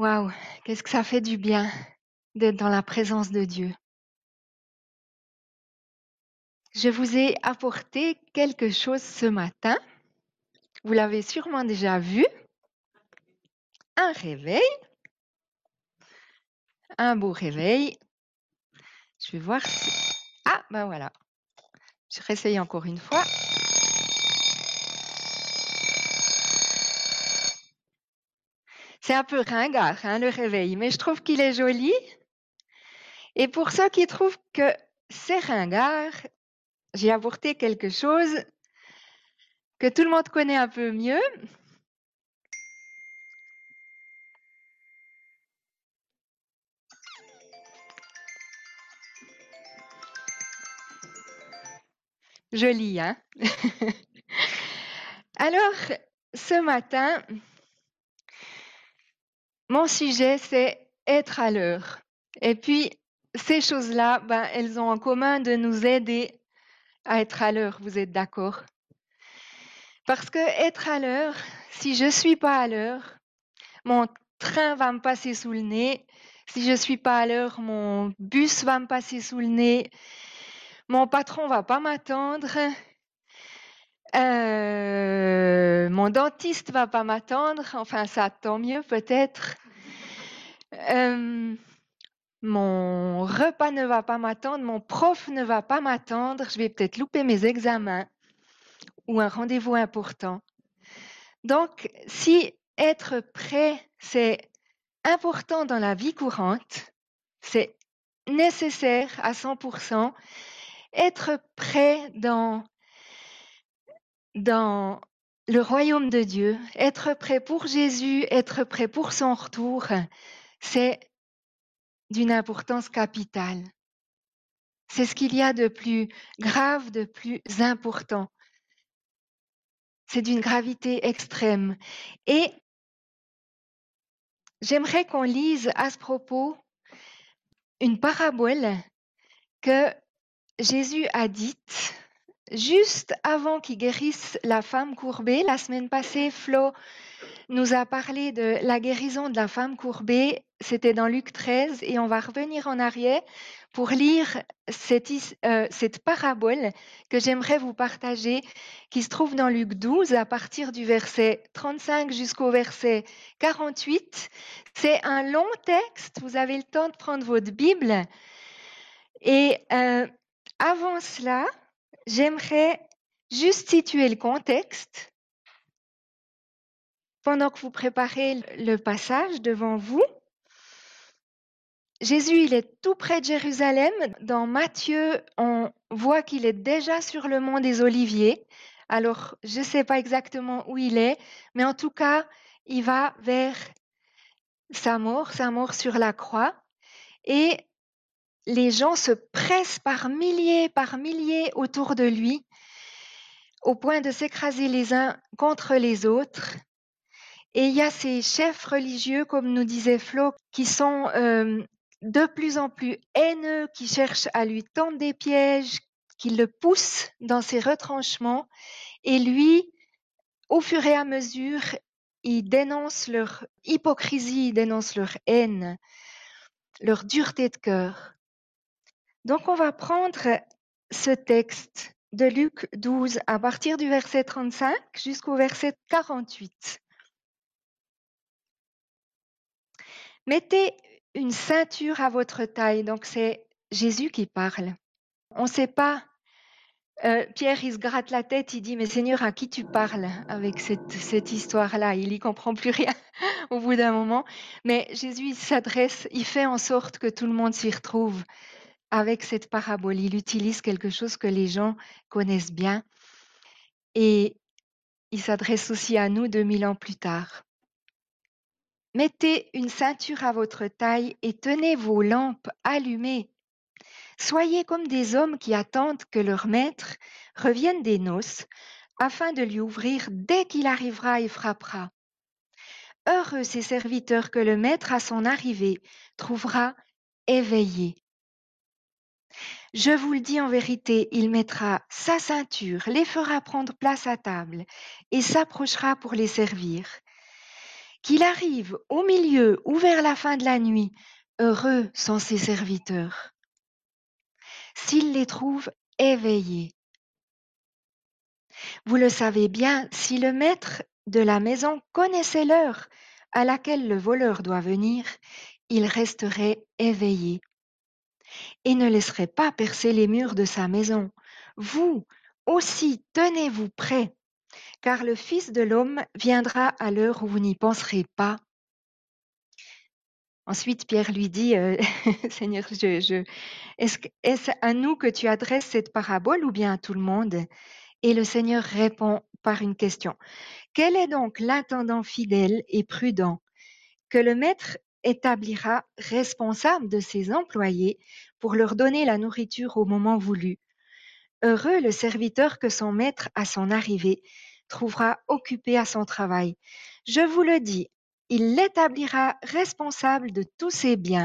Waouh, qu'est-ce que ça fait du bien d'être dans la présence de Dieu. Je vous ai apporté quelque chose ce matin. Vous l'avez sûrement déjà vu. Un réveil, un beau réveil. Je vais voir si... Ah, ben voilà. Je réessaye encore une fois. C'est un peu ringard, hein, le réveil, mais je trouve qu'il est joli. Et pour ceux qui trouvent que c'est ringard, j'ai apporté quelque chose que tout le monde connaît un peu mieux. Joli, hein? Alors, ce matin, mon sujet, c'est être à l'heure. Et puis, ces choses-là, ben, elles ont en commun de nous aider à être à l'heure. Vous êtes d'accord? Parce que être à l'heure, si je suis pas à l'heure, mon train va me passer sous le nez. Si je suis pas à l'heure, mon bus va me passer sous le nez. Mon patron va pas m'attendre. Mon dentiste va pas m'attendre. Enfin, ça, tant mieux peut-être. Mon repas ne va pas m'attendre, mon prof ne va pas m'attendre, je vais peut-être louper mes examens ou un rendez-vous important. Donc, si être prêt, c'est important dans la vie courante, c'est nécessaire à 100%, être prêt dans le royaume de Dieu, être prêt pour Jésus, être prêt pour son retour, c'est d'une importance capitale. C'est ce qu'il y a de plus grave, de plus important. C'est d'une gravité extrême. Et j'aimerais qu'on lise à ce propos une parabole que Jésus a dite juste avant qu'il guérisse la femme courbée. La semaine passée, Flo nous a parlé de la guérison de la femme courbée. C'était dans Luc 13 et on va revenir en arrière pour lire cette parabole que j'aimerais vous partager, qui se trouve dans Luc 12 à partir du verset 35 jusqu'au verset 48. C'est un long texte, vous avez le temps de prendre votre Bible. Et avant cela, j'aimerais juste situer le contexte pendant que vous préparez le passage devant vous. Jésus, il est tout près de Jérusalem. Dans Matthieu, on voit qu'il est déjà sur le mont des Oliviers. Alors, je ne sais pas exactement où il est, mais en tout cas, il va vers sa mort sur la croix. Et les gens se pressent par milliers autour de lui, au point de s'écraser les uns contre les autres. Et il y a ces chefs religieux, comme nous disait Flo, qui sont de plus en plus haineux, qui cherchent à lui tendre des pièges, qui le poussent dans ses retranchements. Et lui, au fur et à mesure, il dénonce leur hypocrisie, il dénonce leur haine, leur dureté de cœur. Donc on va prendre ce texte de Luc 12 à partir du verset 35 jusqu'au verset 48. Mettez une ceinture à votre taille. Donc, c'est Jésus qui parle. On ne sait pas. Pierre, il se gratte la tête, il dit, mais Seigneur, à qui tu parles avec cette histoire-là? Il n'y comprend plus rien au bout d'un moment. Mais Jésus, il s'adresse, il fait en sorte que tout le monde s'y retrouve avec cette parabole. Il utilise quelque chose que les gens connaissent bien. Et il s'adresse aussi à nous 2000 ans plus tard. Mettez une ceinture à votre taille et tenez vos lampes allumées. Soyez comme des hommes qui attendent que leur maître revienne des noces, afin de lui ouvrir dès qu'il arrivera et frappera. Heureux ces serviteurs que le maître à son arrivée trouvera éveillés. Je vous le dis en vérité, il mettra sa ceinture, les fera prendre place à table et s'approchera pour les servir. Qu'il arrive au milieu ou vers la fin de la nuit, heureux sont ses serviteurs, s'il les trouve éveillés. Vous le savez bien, si le maître de la maison connaissait l'heure à laquelle le voleur doit venir, il resterait éveillé et ne laisserait pas percer les murs de sa maison. Vous aussi, tenez-vous prêts, car le Fils de l'homme viendra à l'heure où vous n'y penserez pas. Ensuite, Pierre lui dit, Seigneur, est-ce à nous que tu adresses cette parabole ou bien à tout le monde? Et le Seigneur répond par une question. Quel est donc l'intendant fidèle et prudent que le maître établira responsable de ses employés pour leur donner la nourriture au moment voulu? Heureux le serviteur que son maître, à son arrivée, trouvera occupé à son travail. Je vous le dis, il l'établira responsable de tous ses biens.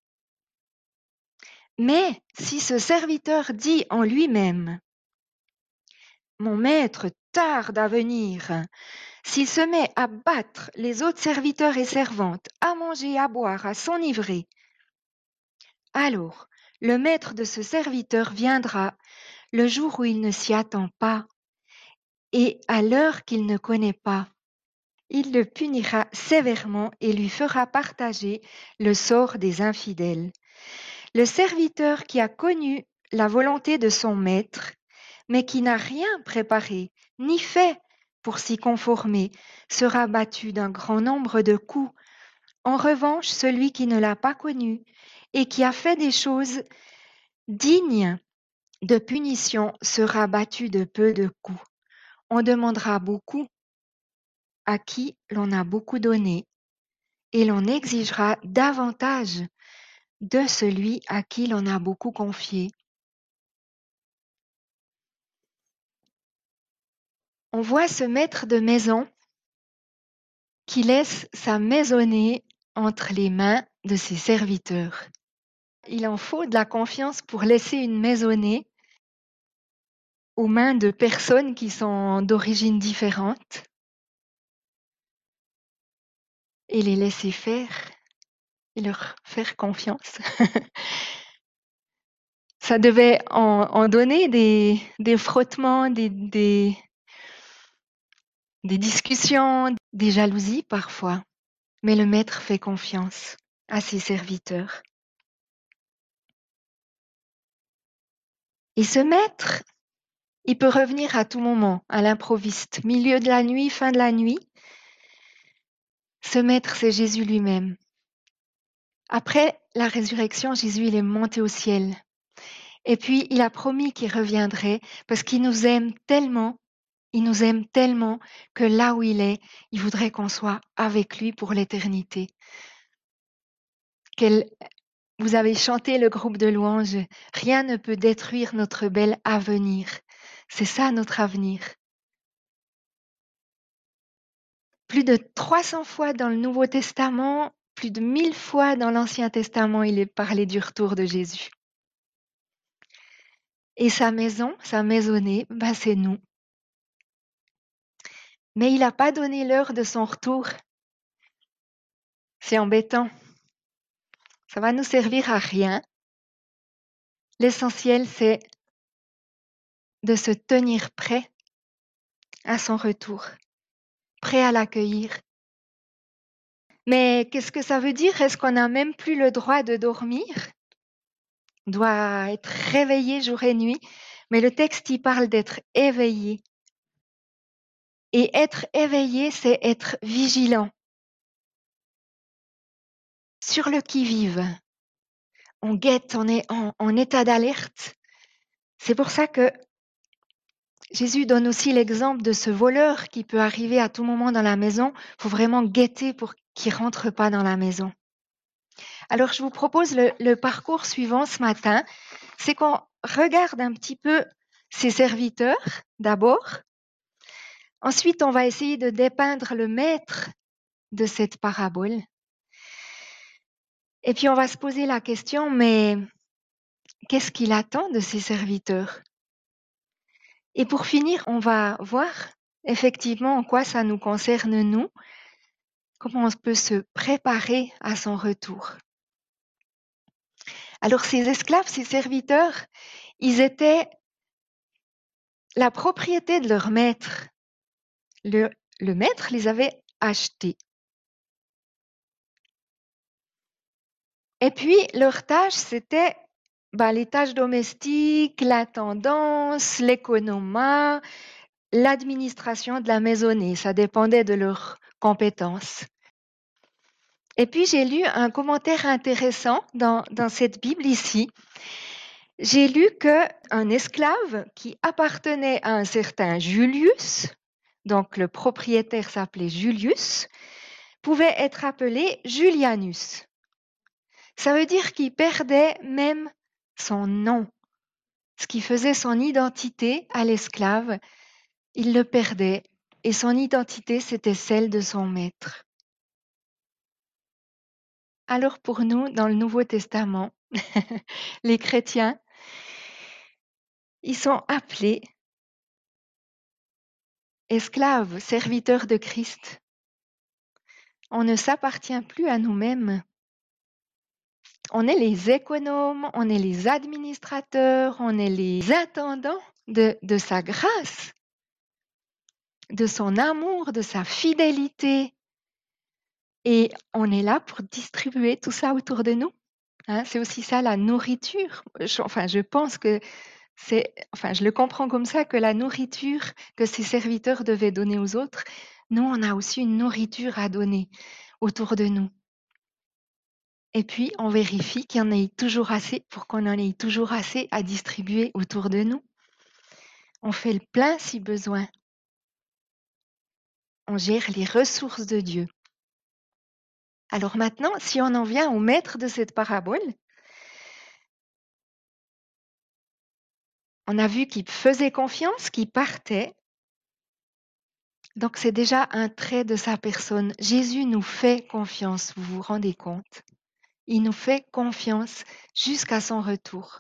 Mais si ce serviteur dit en lui-même, mon maître tarde à venir, s'il se met à battre les autres serviteurs et servantes, à manger et à boire, à s'enivrer, alors le maître de ce serviteur viendra le jour où il ne s'y attend pas et à l'heure qu'il ne connaît pas. Il le punira sévèrement et lui fera partager le sort des infidèles. Le serviteur qui a connu la volonté de son maître, mais qui n'a rien préparé ni fait pour s'y conformer, sera battu d'un grand nombre de coups. En revanche, celui qui ne l'a pas connu et qui a fait des choses dignes de punition sera battu de peu de coups. On demandera beaucoup à qui l'on a beaucoup donné, et l'on exigera davantage de celui à qui l'on a beaucoup confié. On voit ce maître de maison qui laisse sa maisonnée entre les mains de ses serviteurs. Il en faut de la confiance pour laisser une maisonnée aux mains de personnes qui sont d'origine différente et les laisser faire et leur faire confiance. Ça devait en donner des frottements, des discussions, des jalousies parfois. Mais le maître fait confiance à ses serviteurs. Et ce maître, il peut revenir à tout moment, à l'improviste, milieu de la nuit, fin de la nuit. Ce maître, c'est Jésus lui-même. Après la résurrection, Jésus, il est monté au ciel. Et puis, il a promis qu'il reviendrait parce qu'il nous aime tellement, que là où il est, il voudrait qu'on soit avec lui pour l'éternité. Vous avez chanté le groupe de louanges, rien ne peut détruire notre bel avenir. C'est ça notre avenir. Plus de 300 fois dans le Nouveau Testament, plus de 1000 fois dans l'Ancien Testament, il est parlé du retour de Jésus. Et sa maison, sa maisonnée, c'est nous. Mais il n'a pas donné l'heure de son retour. C'est embêtant. Ça va nous servir à rien. L'essentiel, c'est de se tenir prêt à son retour, prêt à l'accueillir. Mais qu'est-ce que ça veut dire? Est-ce qu'on n'a même plus le droit de dormir? On doit être réveillé jour et nuit. Mais le texte, il parle d'être éveillé. Et être éveillé, c'est être vigilant, sur le qui-vive. On guette, on est en état d'alerte. C'est pour ça que Jésus donne aussi l'exemple de ce voleur qui peut arriver à tout moment dans la maison. Il faut vraiment guetter pour qu'il ne rentre pas dans la maison. Alors, je vous propose le parcours suivant ce matin. C'est qu'on regarde un petit peu ses serviteurs d'abord. Ensuite, on va essayer de dépeindre le maître de cette parabole. Et puis, on va se poser la question, mais qu'est-ce qu'il attend de ses serviteurs? Et pour finir, on va voir effectivement en quoi ça nous concerne nous. comment on peut se préparer à son retour. Alors ces esclaves, ces serviteurs, ils étaient la propriété de leur maître. Le maître les avait achetés. Et puis leur tâche, c'était les tâches domestiques, l'intendance, l'économat, l'administration de la maisonnée. Ça dépendait de leurs compétences. Et puis j'ai lu un commentaire intéressant dans cette Bible ici. J'ai lu qu'un esclave qui appartenait à un certain Julius, donc le propriétaire s'appelait Julius, pouvait être appelé Julianus. Ça veut dire qu'il perdait même son nom. Ce qui faisait son identité à l'esclave, il le perdait. Et son identité, c'était celle de son maître. Alors pour nous, dans le Nouveau Testament, les chrétiens, ils sont appelés esclaves, serviteurs de Christ. On ne s'appartient plus à nous-mêmes. On est les économes, on est les administrateurs, on est les intendants de sa grâce, de son amour, de sa fidélité. Et on est là pour distribuer tout ça autour de nous. C'est aussi ça la nourriture. Je pense que je le comprends comme ça, que la nourriture que ces serviteurs devaient donner aux autres, nous, on a aussi une nourriture à donner autour de nous. Et puis, on vérifie qu'il y en ait toujours assez pour qu'on en ait toujours assez à distribuer autour de nous. On fait le plein si besoin. On gère les ressources de Dieu. Alors maintenant, si on en vient au maître de cette parabole, on a vu qu'il faisait confiance, qu'il partait. Donc c'est déjà un trait de sa personne. Jésus nous fait confiance, vous vous rendez compte? Il nous fait confiance jusqu'à son retour.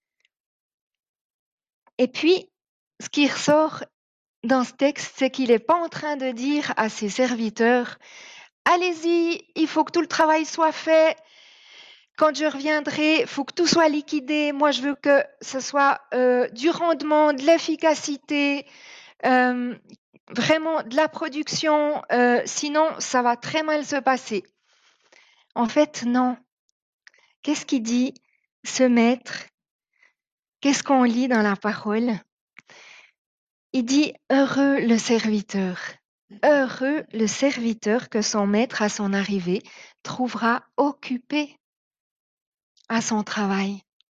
Et puis, ce qui ressort dans ce texte, c'est qu'il n'est pas en train de dire à ses serviteurs, allez-y, il faut que tout le travail soit fait. Quand je reviendrai, il faut que tout soit liquidé. Moi, je veux que ce soit du rendement, de l'efficacité, vraiment de la production. Sinon, ça va très mal se passer. En fait, non. Qu'est-ce qu'il dit, ce maître? Qu'est-ce qu'on lit dans la parole? Il dit « Heureux le serviteur ». Heureux le serviteur que son maître à son arrivée trouvera occupé à son travail.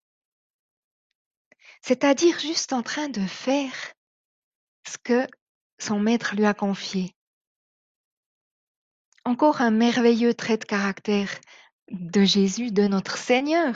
C'est-à-dire juste en train de faire ce que son maître lui a confié. Encore un merveilleux trait de caractère de Jésus, de notre Seigneur.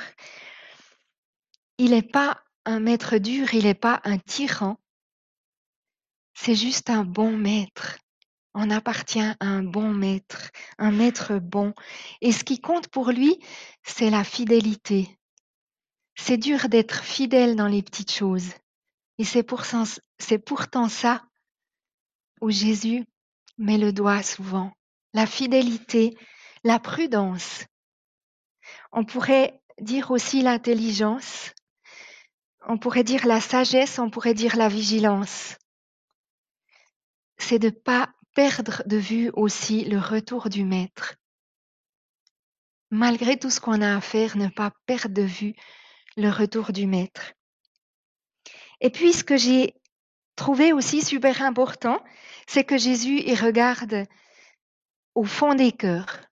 Il n'est pas un maître dur, il n'est pas un tyran. C'est juste un bon maître. On appartient à un bon maître, un maître bon. Et ce qui compte pour lui, c'est la fidélité. C'est dur d'être fidèle dans les petites choses. Et c'est pourtant ça où Jésus met le doigt souvent. La fidélité, la prudence. On pourrait dire aussi l'intelligence. On pourrait dire la sagesse, on pourrait dire la vigilance. C'est de ne pas perdre de vue aussi le retour du maître. Malgré tout ce qu'on a à faire, ne pas perdre de vue le retour du maître. Et puis, ce que j'ai trouvé aussi super important, c'est que Jésus, il regarde au fond des cœurs.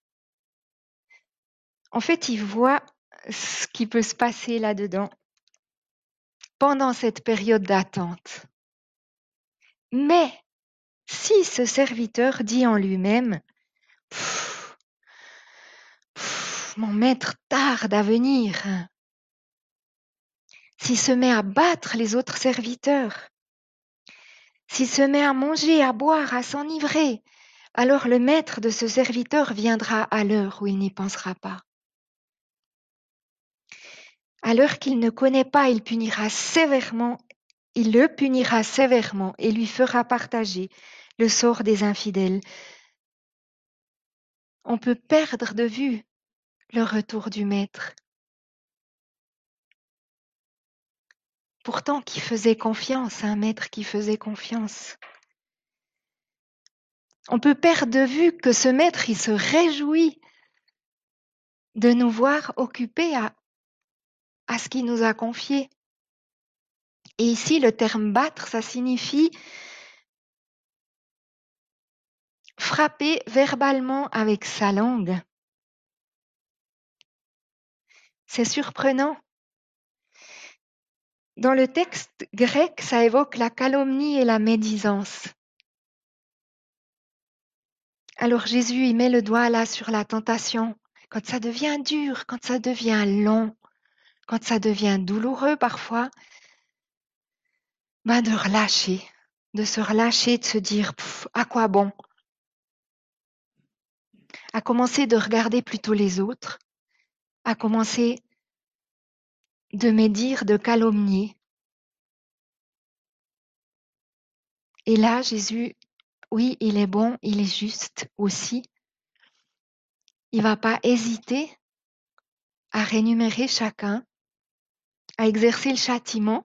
En fait, il voit ce qui peut se passer là-dedans pendant cette période d'attente. Mais si ce serviteur dit en lui-même, mon maître tarde à venir, s'il se met à battre les autres serviteurs, s'il se met à manger, à boire, à s'enivrer, alors le maître de ce serviteur viendra à l'heure où il n'y pensera pas. À l'heure qu'il ne connaît pas, il le punira sévèrement et lui fera partager le sort des infidèles. On peut perdre de vue le retour du maître. Pourtant, qui faisait confiance, un maître qui faisait confiance. On peut perdre de vue que ce maître, il se réjouit de nous voir occupés à ce qu'il nous a confié. Et ici, le terme battre, ça signifie frapper verbalement avec sa langue. C'est surprenant. Dans le texte grec, ça évoque la calomnie et la médisance. Alors Jésus, il met le doigt là sur la tentation. Quand ça devient dur, quand ça devient long, quand ça devient douloureux parfois, de relâcher, de se relâcher, de se dire à quoi bon? À commencer de regarder plutôt les autres, à commencer de médire, de calomnier. Et là, Jésus, oui, il est bon, il est juste aussi. Il va pas hésiter à rémunérer chacun, à exercer le châtiment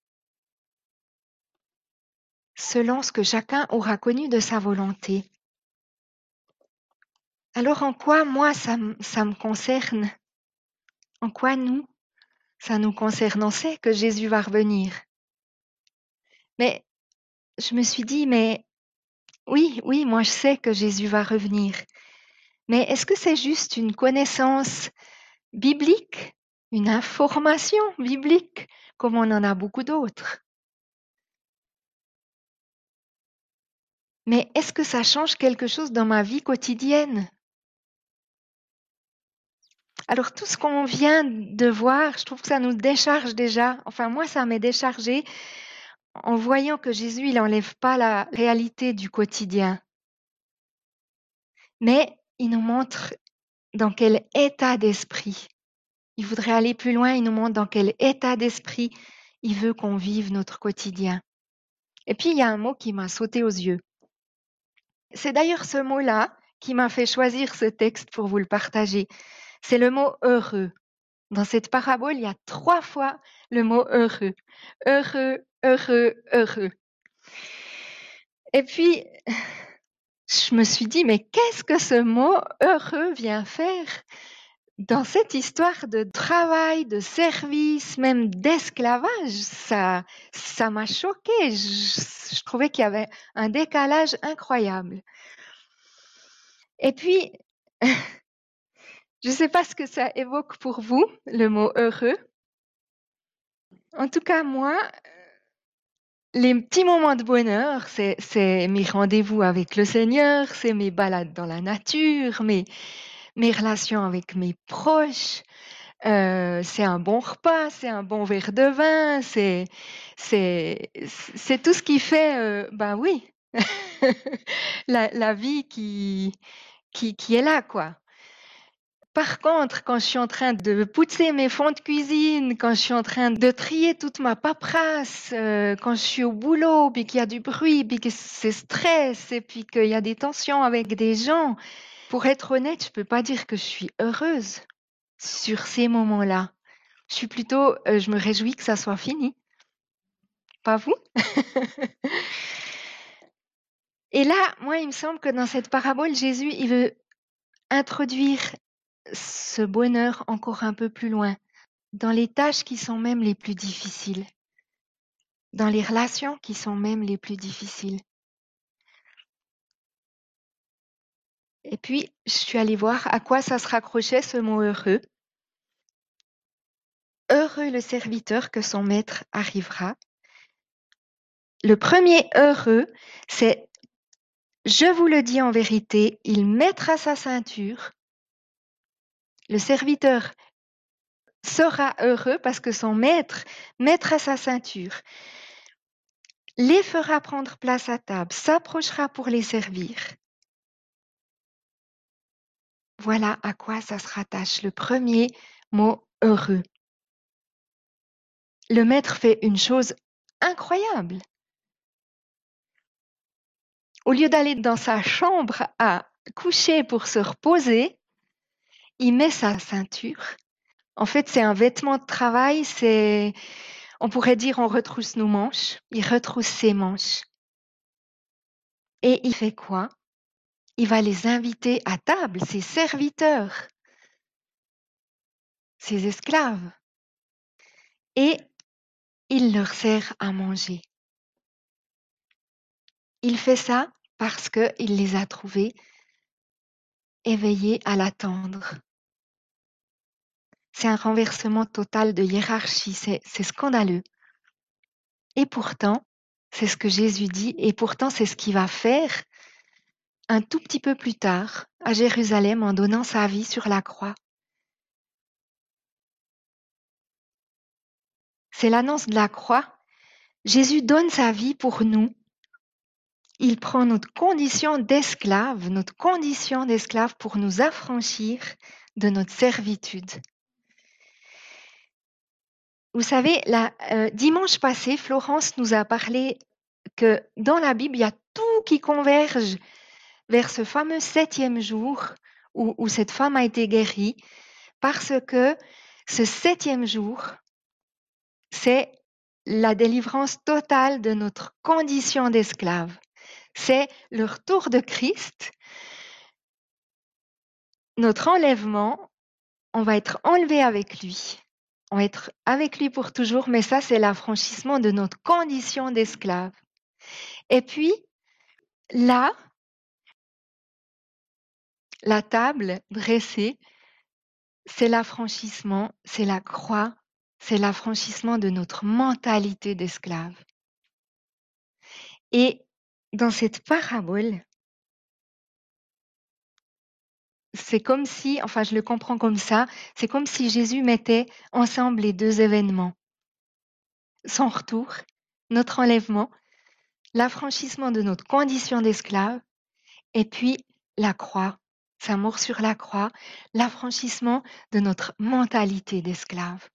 selon ce que chacun aura connu de sa volonté. Alors en quoi, moi, ça me concerne? En quoi, nous, ça nous concerne? On sait que Jésus va revenir. Mais je me suis dit, mais oui, moi je sais que Jésus va revenir. Mais est-ce que c'est juste une connaissance biblique, une information biblique, comme on en a beaucoup d'autres? Mais est-ce que ça change quelque chose dans ma vie quotidienne? Alors tout ce qu'on vient de voir, je trouve que ça nous décharge déjà. Enfin moi, ça m'est déchargé en voyant que Jésus, il n'enlève pas la réalité du quotidien. Mais il nous montre dans quel état d'esprit. Il voudrait aller plus loin, il nous montre dans quel état d'esprit il veut qu'on vive notre quotidien. Et puis il y a un mot qui m'a sauté aux yeux. C'est d'ailleurs ce mot-là qui m'a fait choisir ce texte pour vous le partager. C'est le mot heureux. Dans cette parabole, il y a 3 fois le mot heureux. Heureux, heureux, heureux. Et puis, je me suis dit, mais qu'est-ce que ce mot heureux vient faire dans cette histoire de travail, de service, même d'esclavage? Ça m'a choquée. Je trouvais qu'il y avait un décalage incroyable. Et puis, je ne sais pas ce que ça évoque pour vous, le mot heureux. En tout cas, moi, les petits moments de bonheur, c'est mes rendez-vous avec le Seigneur, c'est mes balades dans la nature, mes relations avec mes proches, c'est un bon repas, c'est un bon verre de vin, c'est tout ce qui fait, oui, la vie qui est là, quoi. Par contre, quand je suis en train de pousser mes fonds de cuisine, quand je suis en train de trier toute ma paperasse, quand je suis au boulot, puis qu'il y a du bruit, puis que c'est stress, et puis qu'il y a des tensions avec des gens, pour être honnête, je peux pas dire que je suis heureuse sur ces moments-là. Je suis plutôt, je me réjouis que ça soit fini. Pas vous? Et là, moi, il me semble que dans cette parabole, Jésus, il veut introduire ce bonheur encore un peu plus loin, dans les tâches qui sont même les plus difficiles, dans les relations qui sont même les plus difficiles. Et puis, je suis allée voir à quoi ça se raccrochait ce mot heureux. Heureux le serviteur que son maître arrivera. Le premier heureux, c'est je vous le dis en vérité, il mettra sa ceinture. Le serviteur sera heureux parce que son maître mettra sa ceinture, les fera prendre place à table, s'approchera pour les servir. Voilà à quoi ça se rattache, le premier mot heureux. Le maître fait une chose incroyable. Au lieu d'aller dans sa chambre à coucher pour se reposer, il met sa ceinture. En fait, c'est un vêtement de travail, on pourrait dire, on retrousse nos manches. Il retrousse ses manches. Et il fait quoi? Il va les inviter à table, ses serviteurs, ses esclaves. Et il leur sert à manger. Il fait ça parce qu'il les a trouvés éveillés à l'attendre. C'est un renversement total de hiérarchie, c'est scandaleux. Et pourtant, c'est ce que Jésus dit, et pourtant c'est ce qu'il va faire un tout petit peu plus tard à Jérusalem en donnant sa vie sur la croix. C'est l'annonce de la croix. Jésus donne sa vie pour nous. Il prend notre condition d'esclave pour nous affranchir de notre servitude. Vous savez, dimanche passé, Florence nous a parlé que dans la Bible, il y a tout qui converge vers ce fameux 7e jour où cette femme a été guérie, parce que ce 7e jour, c'est la délivrance totale de notre condition d'esclave. C'est le retour de Christ, notre enlèvement, on va être enlevé avec lui. On va être avec lui pour toujours, mais ça, c'est l'affranchissement de notre condition d'esclave. Et puis, là, la table dressée, c'est l'affranchissement, c'est la croix, c'est l'affranchissement de notre mentalité d'esclave. Et dans cette parabole, c'est comme si, enfin je le comprends comme ça, c'est comme si Jésus mettait ensemble les deux événements. Son retour, notre enlèvement, l'affranchissement de notre condition d'esclave, et puis la croix, sa mort sur la croix, l'affranchissement de notre mentalité d'esclave.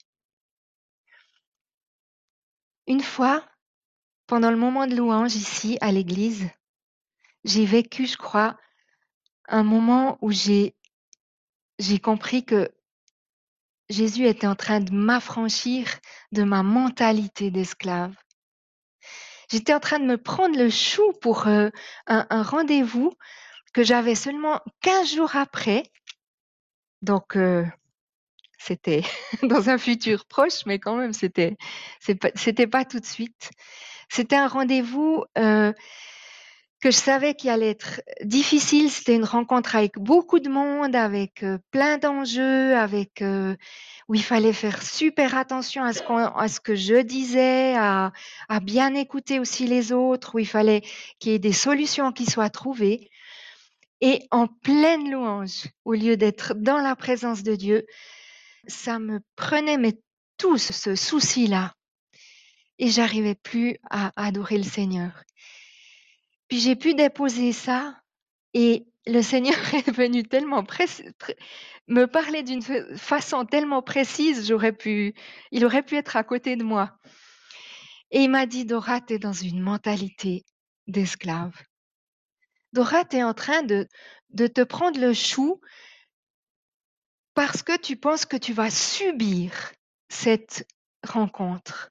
Une fois, pendant le moment de louange ici à l'église, j'ai vécu, je crois, un moment où j'ai compris que Jésus était en train de m'affranchir de ma mentalité d'esclave. J'étais en train de me prendre le chou pour un rendez-vous que j'avais seulement 15 jours après. Donc, c'était dans un futur proche, mais quand même, c'était pas tout de suite. C'était un rendez-vous que je savais qu'il allait être difficile. C'était une rencontre avec beaucoup de monde, avec plein d'enjeux, où il fallait faire super attention à ce que je disais, à bien écouter aussi les autres, où il fallait qu'il y ait des solutions qui soient trouvées. Et en pleine louange, au lieu d'être dans la présence de Dieu, ça me prenait tout ce souci-là. Et j'arrivais plus à adorer le Seigneur. Puis j'ai pu déposer ça et le Seigneur est venu tellement me parler d'une façon tellement précise, il aurait pu être à côté de moi. Et il m'a dit, Dora, tu es dans une mentalité d'esclave. Dora, tu es en train de te prendre le chou parce que tu penses que tu vas subir cette rencontre.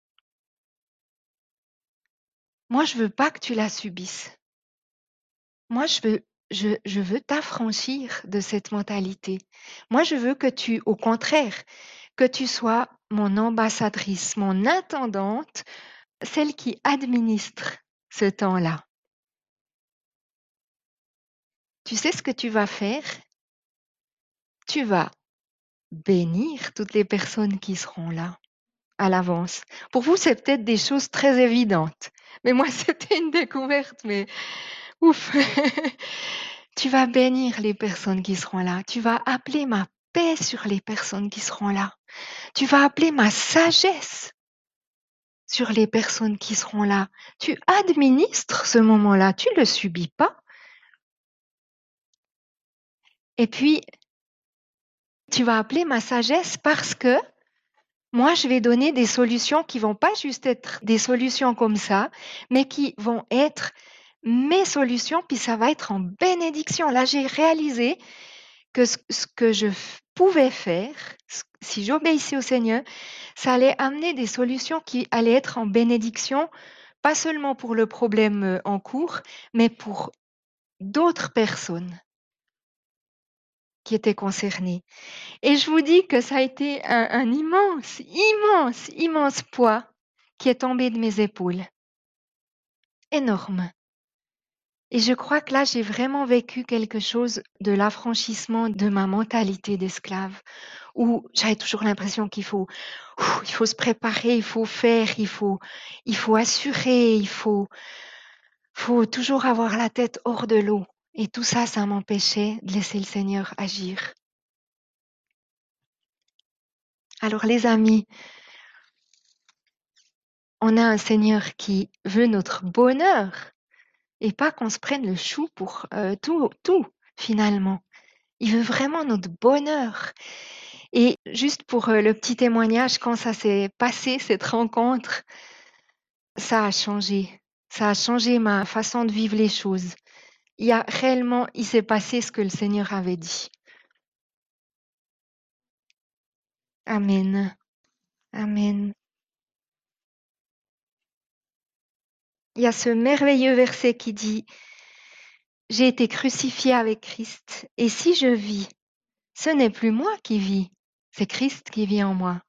Moi, je veux pas que tu la subisses. Moi, je veux t'affranchir de cette mentalité. Moi, je veux que au contraire, que tu sois mon ambassadrice, mon intendante, celle qui administre ce temps-là. Tu sais ce que tu vas faire? Tu vas bénir toutes les personnes qui seront là à l'avance. Pour vous, c'est peut-être des choses très évidentes, mais moi, c'était une découverte, mais ouf. Tu vas bénir les personnes qui seront là. Tu vas appeler ma paix sur les personnes qui seront là. Tu vas appeler ma sagesse sur les personnes qui seront là. Tu administres ce moment-là. Tu ne le subis pas. Et puis, tu vas appeler ma sagesse parce que moi, je vais donner des solutions qui vont pas juste être des solutions comme ça, mais qui vont être mes solutions, puis ça va être en bénédiction. Là, j'ai réalisé que ce que je pouvais faire, si j'obéissais au Seigneur, ça allait amener des solutions qui allaient être en bénédiction, pas seulement pour le problème en cours, mais pour d'autres personnes qui étaient concernées. Et je vous dis que ça a été un immense, immense, immense poids qui est tombé de mes épaules. Énorme. Et je crois que là, j'ai vraiment vécu quelque chose de l'affranchissement de ma mentalité d'esclave, où j'avais toujours l'impression il faut se préparer, il faut faire, il faut assurer, faut toujours avoir la tête hors de l'eau. Et tout ça, ça m'empêchait de laisser le Seigneur agir. Alors les amis, on a un Seigneur qui veut notre bonheur et pas qu'on se prenne le chou pour tout, finalement. Il veut vraiment notre bonheur. Et juste pour le petit témoignage, quand ça s'est passé, cette rencontre, ça a changé. Ça a changé ma façon de vivre les choses. Il s'est passé ce que le Seigneur avait dit. Amen. Amen. Il y a ce merveilleux verset qui dit, j'ai été crucifié avec Christ, et si je vis, ce n'est plus moi qui vis, c'est Christ qui vit en moi.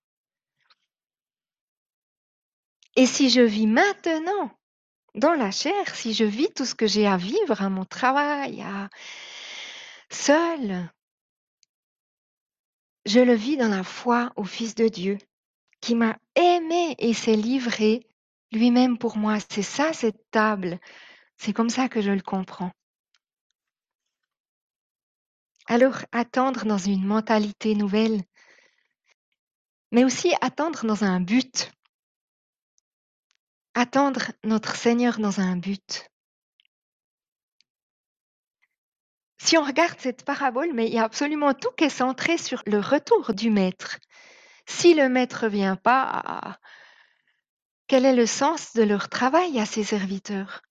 Et si je vis maintenant, dans la chair, si je vis tout ce que j'ai à vivre, à mon travail, seul, je le vis dans la foi au Fils de Dieu, qui m'a aimé et s'est livré lui-même pour moi. C'est ça, cette table. C'est comme ça que je le comprends. Alors, attendre dans une mentalité nouvelle, mais aussi attendre dans un but. Attendre notre Seigneur dans un but. Si on regarde cette parabole, mais il y a absolument tout qui est centré sur le retour du maître. Si le maître vient pas, quel est le sens de leur travail à ces serviteurs?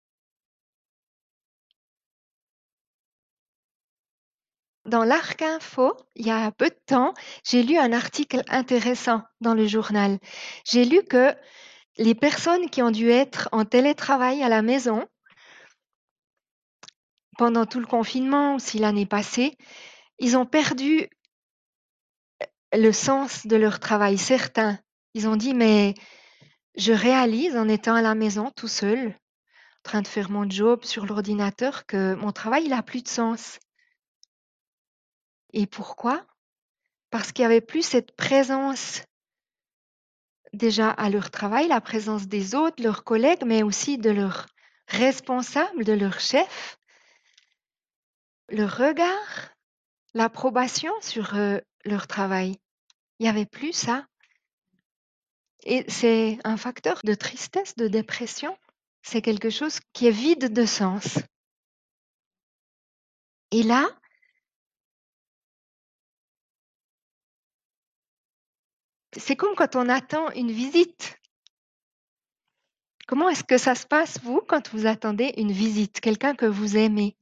Dans l'Arc Info, il y a peu de temps, j'ai lu un article intéressant dans le journal. J'ai lu que les personnes qui ont dû être en télétravail à la maison pendant tout le confinement ou si l'année passée, ils ont perdu le sens de leur travail. Certains, ils ont dit, mais je réalise en étant à la maison tout seul, en train de faire mon job sur l'ordinateur, que mon travail, il a plus de sens. Et pourquoi? Parce qu'il y avait plus cette présence déjà à leur travail, la présence des autres, leurs collègues, mais aussi de leurs responsables, de leurs chefs, le regard, l'approbation sur leur travail. Il n'y avait plus ça. Et c'est un facteur de tristesse, de dépression. C'est quelque chose qui est vide de sens. Et là, c'est comme quand on attend une visite. Comment est-ce que ça se passe, vous, quand vous attendez une visite, quelqu'un que vous aimez?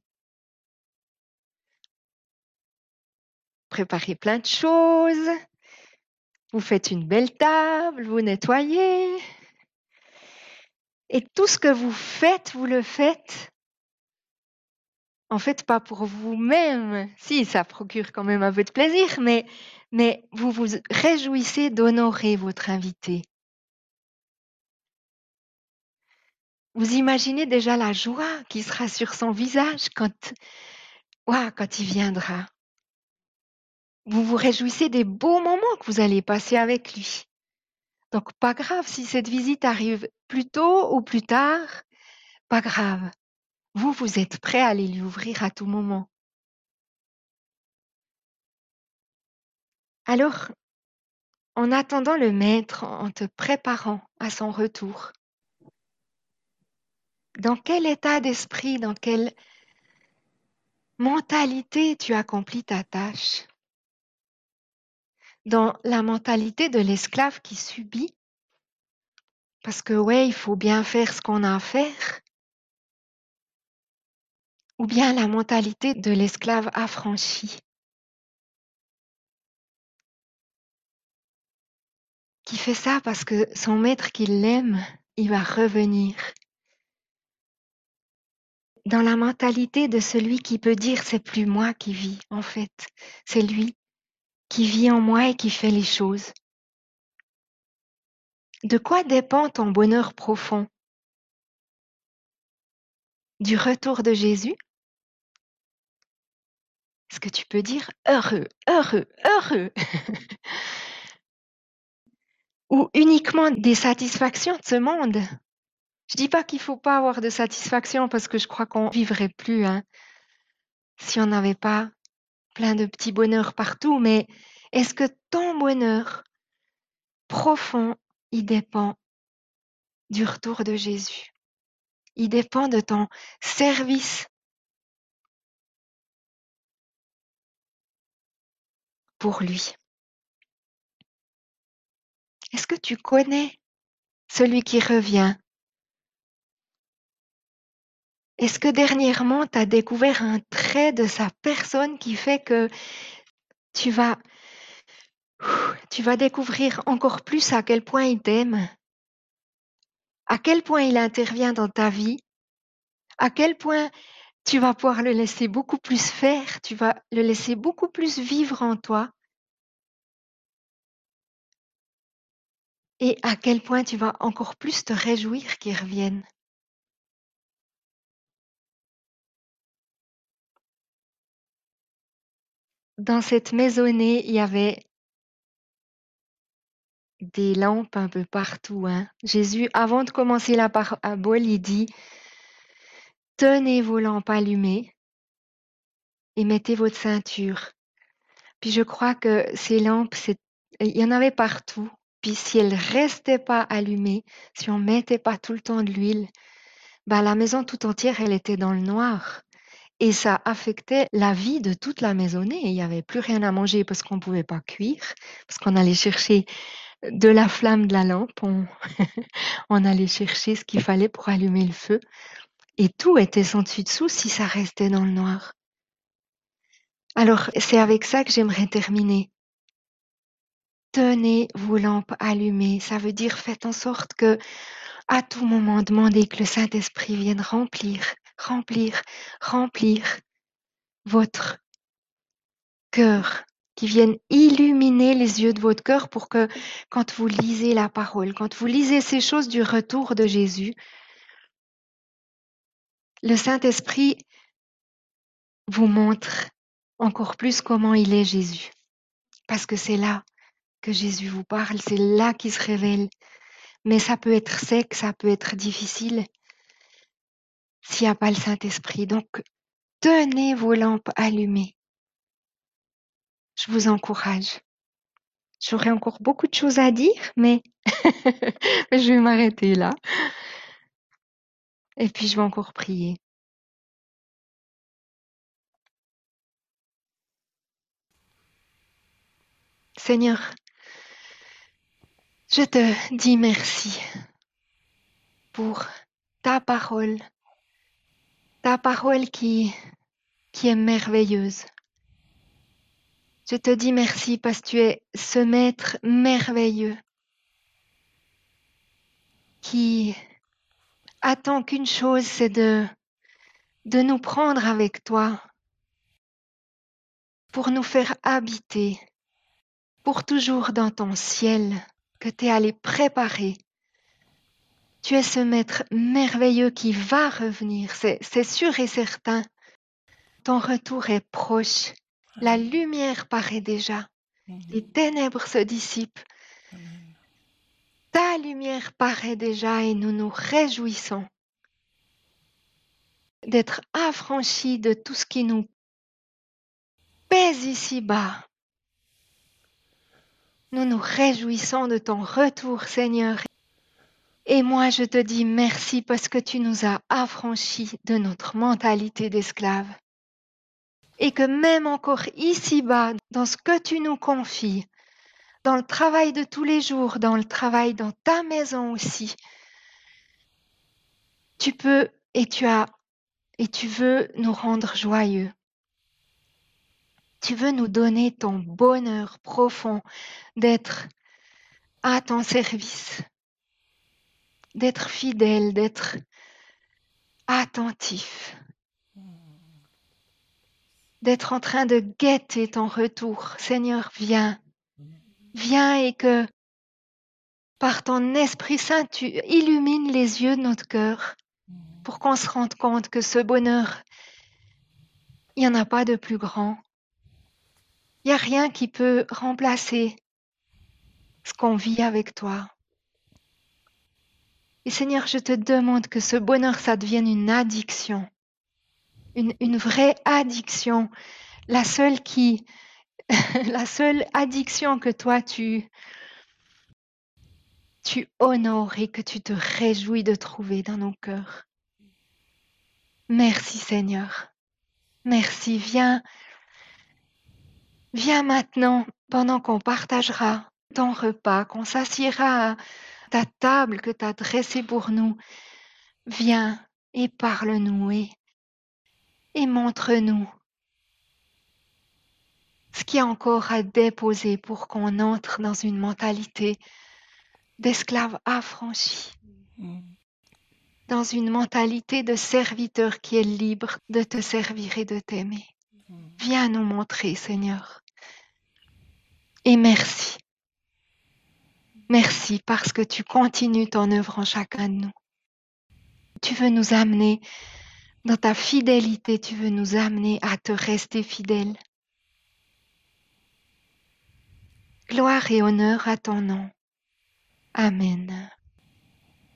Préparez plein de choses, vous faites une belle table, vous nettoyez. Et tout ce que vous le faites, en fait, pas pour vous-même. Si, ça procure quand même un peu de plaisir, mais vous vous réjouissez d'honorer votre invité. Vous imaginez déjà la joie qui sera sur son visage quand il viendra. Vous vous réjouissez des beaux moments que vous allez passer avec lui. Donc, pas grave si cette visite arrive plus tôt ou plus tard, pas grave. Vous êtes prêt à aller lui ouvrir à tout moment. Alors, en attendant le maître, en te préparant à son retour, dans quel état d'esprit, dans quelle mentalité tu accomplis ta tâche? Dans la mentalité de l'esclave qui subit? Parce que ouais, il faut bien faire ce qu'on a à faire. ou bien la mentalité de l'esclave affranchi, qui fait ça parce que son maître qui l'aime, il va revenir. Dans la mentalité de celui qui peut dire c'est plus moi qui vis, en fait, c'est lui qui vit en moi et qui fait les choses. De quoi dépend ton bonheur profond? Du retour de Jésus? Est-ce que tu peux dire heureux, heureux, heureux? Ou uniquement des satisfactions de ce monde? Je dis pas qu'il faut pas avoir de satisfaction parce que je crois qu'on vivrait plus, hein, si on n'avait pas plein de petits bonheurs partout, mais est-ce que ton bonheur profond, il dépend du retour de Jésus? Il dépend de ton service pour lui. Est-ce que tu connais celui qui revient? Est-ce que dernièrement, tu as découvert un trait de sa personne qui fait que tu vas, tu vas découvrir encore plus à quel point il t'aime, à quel point il intervient dans ta vie, à quel point tu vas pouvoir le laisser beaucoup plus faire, tu vas le laisser beaucoup plus vivre en toi, et à quel point tu vas encore plus te réjouir qu'il revienne. Dans cette maisonnée, il y avait des lampes un peu partout, hein. Jésus, avant de commencer la parabole, il dit: tenez vos lampes allumées et mettez votre ceinture. Puis je crois que ces lampes, il y en avait partout. Puis si elles restaient pas allumées, si on mettait pas tout le temps de l'huile, ben la maison tout entière, elle était dans le noir. Et ça affectait la vie de toute la maisonnée. Il n'y avait plus rien à manger parce qu'on ne pouvait pas cuire, parce qu'on allait chercher de la flamme de la lampe, on allait chercher ce qu'il fallait pour allumer le feu. Et tout était sans dessus dessous si ça restait dans le noir. Alors, c'est avec ça que j'aimerais terminer. Tenez vos lampes allumées. Ça veut dire faites en sorte que, à tout moment, demandez que le Saint-Esprit vienne remplir votre cœur, qui vienne illuminer les yeux de votre cœur pour que, quand vous lisez la parole, quand vous lisez ces choses du retour de Jésus, le Saint-Esprit vous montre encore plus comment il est Jésus. Parce que c'est là que Jésus vous parle, c'est là qu'il se révèle. Mais ça peut être sec, ça peut être difficile s'il n'y a pas le Saint-Esprit. Donc, tenez vos lampes allumées. Je vous encourage. J'aurais encore beaucoup de choses à dire, mais je vais m'arrêter là. Et puis, je vais encore prier. Seigneur, je te dis merci pour ta parole qui est merveilleuse. Je te dis merci parce que tu es ce maître merveilleux qui attend qu'une chose, c'est de nous prendre avec toi pour nous faire habiter pour toujours dans ton ciel que tu es allé préparer. Tu es ce maître merveilleux qui va revenir, c'est sûr et certain. Ton retour est proche. La lumière paraît déjà. Les ténèbres se dissipent. Ta lumière paraît déjà et nous nous réjouissons d'être affranchis de tout ce qui nous pèse ici-bas. Nous nous réjouissons de ton retour, Seigneur. Et moi, je te dis merci parce que tu nous as affranchis de notre mentalité d'esclave. Et que même encore ici-bas, dans ce que tu nous confies, dans le travail de tous les jours, dans le travail dans ta maison aussi, tu peux et tu as et tu veux nous rendre joyeux. Tu veux nous donner ton bonheur profond d'être à ton service, d'être fidèle, d'être attentif, d'être en train de guetter ton retour. Seigneur, viens, viens et que par ton Esprit Saint, tu illumines les yeux de notre cœur pour qu'on se rende compte que ce bonheur, il n'y en a pas de plus grand. Il n'y a rien qui peut remplacer ce qu'on vit avec toi. Et Seigneur, je te demande que ce bonheur, ça devienne une addiction, une vraie addiction, la seule la seule addiction que toi tu honores et que tu te réjouis de trouver dans nos cœurs. Merci Seigneur. Merci. Viens maintenant pendant qu'on partagera ton repas, qu'on s'assiera à ta table que tu as dressée pour nous. Viens et parle-nous et montre-nous ce qu'il y a encore à déposer pour qu'on entre dans une mentalité d'esclave affranchi, dans une mentalité de serviteur qui est libre de te servir et de t'aimer. Viens nous montrer, Seigneur. Et merci. Merci parce que tu continues ton œuvre en chacun de nous. Tu veux nous amener dans ta fidélité, tu veux nous amener à te rester fidèle. Gloire et honneur à ton nom. Amen.